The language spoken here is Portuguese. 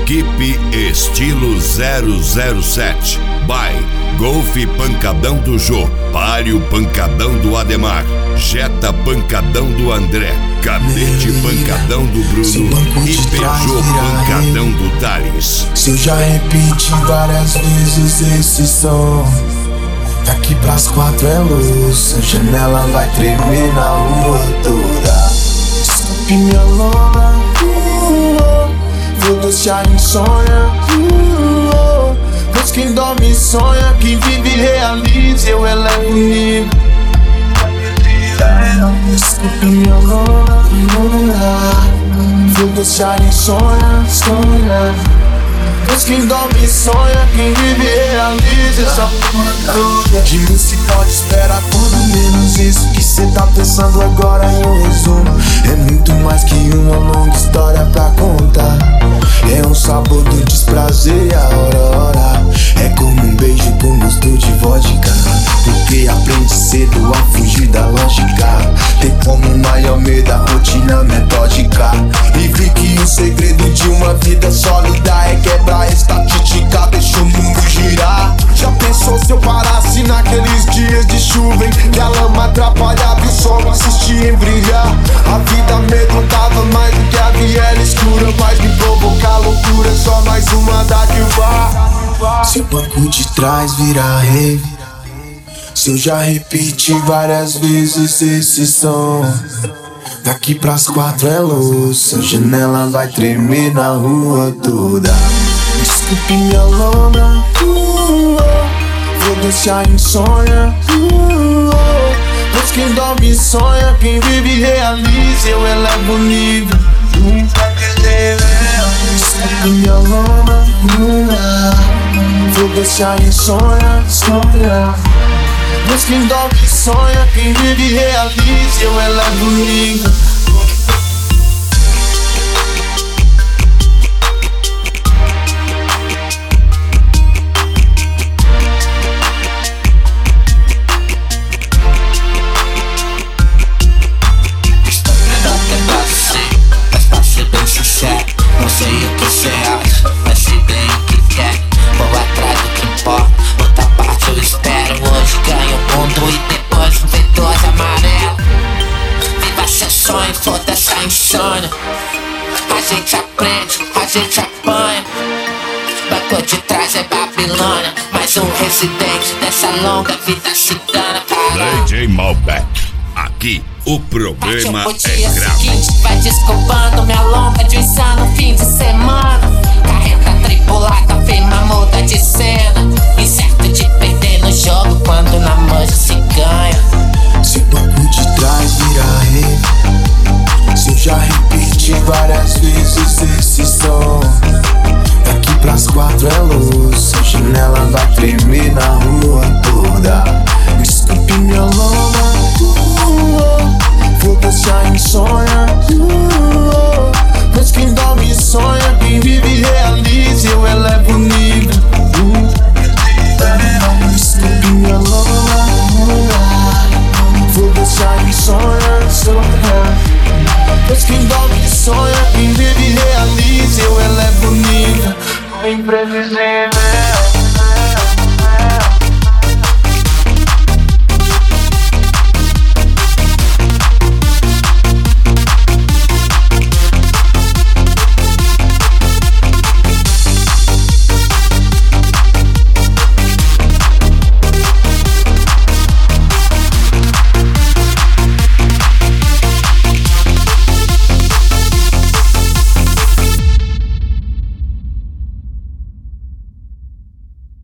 Equipe Estilo 007 by Golf Pancadão do Jô, Palio Pancadão do Ademar, Jetta Pancadão do André, Cadete Pancadão do Bruno e Peugeot Pancadão do Thales. Se eu já repeti várias vezes esse som, daqui pras 4 é luz, a janela vai tremer na rua toda. Desculpe minha lona, vou deixar insônia, pois quem dorme sonha, quem vive realiza, eu elevo o nível. Desculpe minha lona, vou deixar insônia, pois quem dorme sonha, quem vive realiza essa porra toda. De mim se pode esperar tudo menos isso que cê tá pensando agora em um resumo. É muito mais que uma longa história pra contar. É um sabor do desprazer a hora. É como um beijo com gosto de vodka, porque aprende cedo a fugir da lógica. Tem como maior medo a rotina metódica. E vi que o segredo de uma vida sólida é quebrar a estatística, deixa o mundo girar. Já pensou se eu parasse naqueles dias de chuva em que a lama atrapalhava e o sol insistia em brilhar? A vida amedrontava mais do que a viela escura, mas me provocar loucura, só mais uma dádiva. Se o banco de trás virar rave, se eu já repeti várias vezes esse som, daqui pras 4 é luz, a janela vai tremer na rua toda. Desculpe minha lona, vou deixar insônia, pois quem dorme sonha, quem vive realiza, eu elevo o nível. Desculpe minha lona, vou deixar insônia, pois quem dorme sonha, quem vive realiza, eu elevo o nível. Não sei o que cê acha, mas se bem o que quer. Vou atrás do que importa, outra parte eu espero. Hoje ganho o mundo e depois um V12 amarelo. Viva seu sonho, foda essa insônia. A gente aprende, a gente apanha. Banco de trás é Babilônia, mais um residente dessa longa vida cigana. DJ Malbec, aqui o problema é grave. Seguinte, vai desculpando minha longa de insano fim de semana. Carreta tripulada, firma muda de cena. Incerto de perder no jogo quando na manja se ganha. Se o banco de trás virar rave, se eu já repeti várias vezes esse som, daqui pras 4 é luz, a janela vai tremer na rua toda. Desculpe minha lona, vou deixar insônia, pois quem dorme sonha, quem vive realiza, eu elevo o nível. Desculpe minha lona, vou deixar insônia, pois quem dorme sonha, quem vive realiza, eu elevo o nível. Imprevisível.